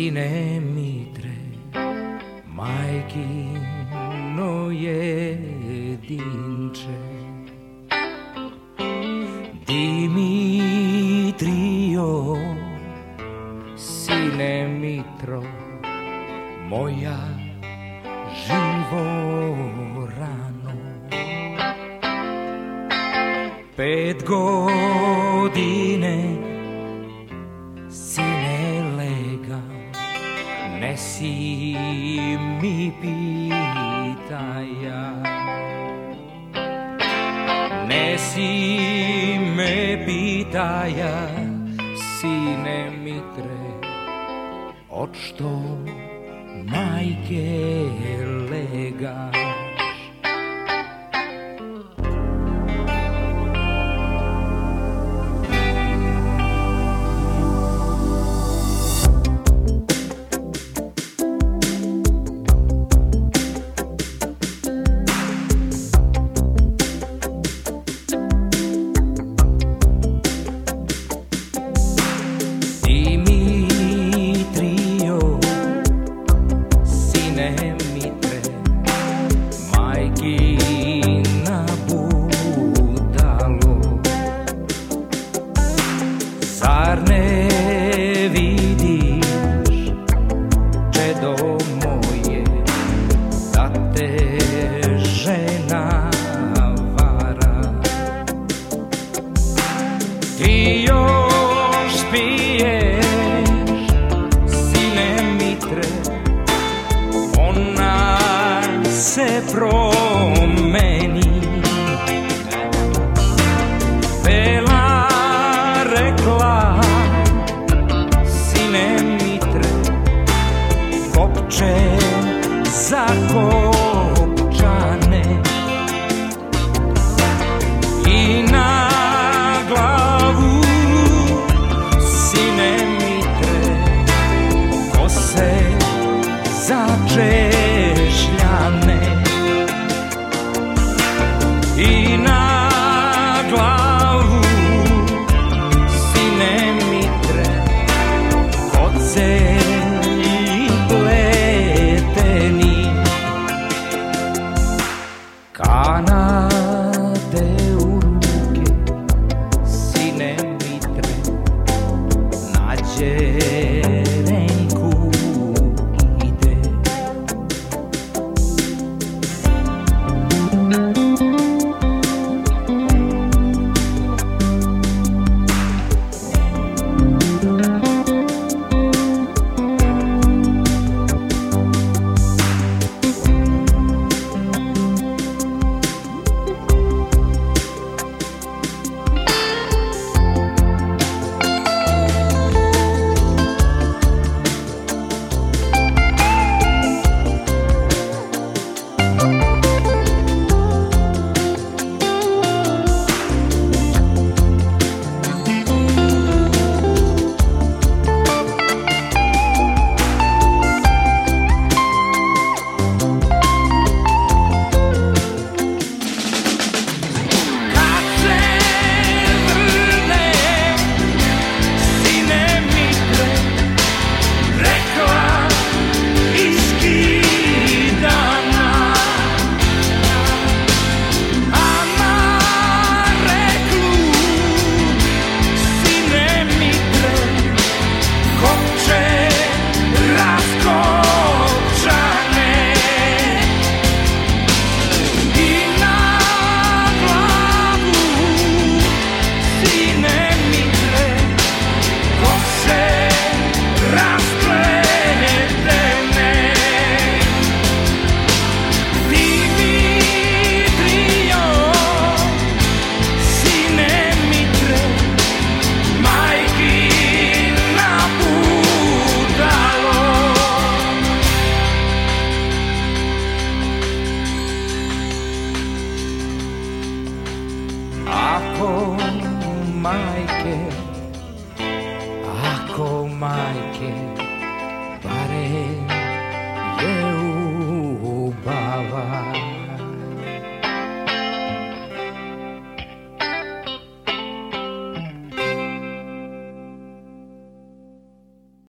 Sine Mitre, majkino jedinče, Dimitrio, sine Mitro, moja živo rano. 5 godine, sine lega, nesi mi pitaja, nesi me pitaja, sine Mitre, od što majke legaš. Zar ne vidiš, čedo moje, da te žena vara? Ti još piješ, sine Mitre, ona se promeni. Kopče za kopčane i na glavu, sine Mitre, kose za češljane i na glavu, sine Mitre, kose kanate u ruke, sine Mitre, na Đerenku ide. Majke